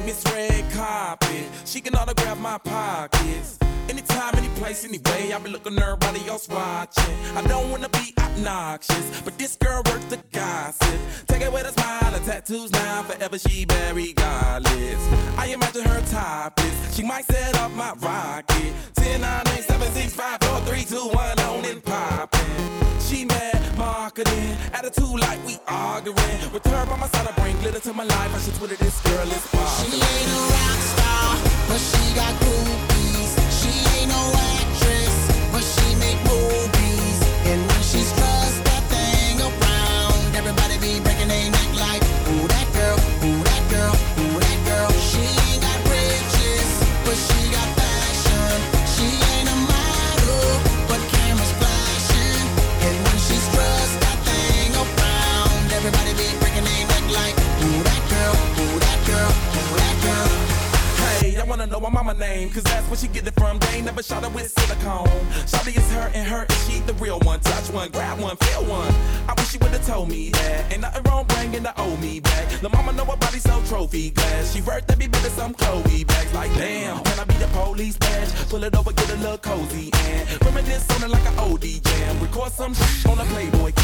Miss Red Carpet. She can autograph my pockets. Anytime, any place, anyway, I be looking at everybody else watching. I don't wanna be obnoxious, but this girl worth the gossip. Take it with a smile, and tattoos now, forever she very godless. I imagine her topless, she might set up my rocket. 10, 9, 8, 7, 6, 5, 4, 3, 2, 1, on and poppin'. She mad marketing, attitude like we arguing. With her by my side, I bring glitter to my life. I should Twitter this girl is popular. She ain't a rock star, but she got groupies. She ain't no actress, but she make movies. And when she struts that thing around, everybody be breaking their neck like, ooh that girl, ooh that girl, ooh that girl. She ain't got riches, but she got fashion. She ain't a model, but cameras flashing. And when she struts that thing around, everybody be breaking their neck like, ooh that girl, ooh that girl, ooh that girl. Hey, I wanna know my mama name, cause that's where she get it from. They ain't never shot her with silicone. Shawty is her and she the real one. Touch one, grab one, feel one. I wish she would've told me that. Ain't nothing wrong bringing the old me back. The mama know her body so trophy glass. She worth every bit of some Chloe bags. Like damn, can I be the police badge? Pull it over, get a little cozy and reminisce on it like an OD jam. Record some shit on a Playboy